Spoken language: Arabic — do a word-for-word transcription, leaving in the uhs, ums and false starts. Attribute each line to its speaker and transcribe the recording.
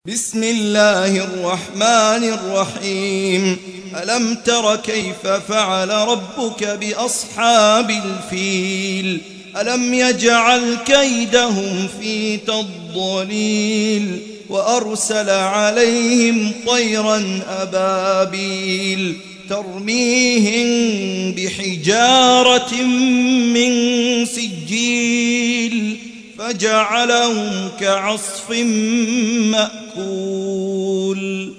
Speaker 1: بسم الله الرحمن الرحيم. ألم تر كيف فعل ربك بأصحاب الفيل؟ ألم يجعل كيدهم في تضليل وأرسل عليهم طيرا أبابيل ترميهم بحجارة من سجيل فجعلهم كعصف مأكول.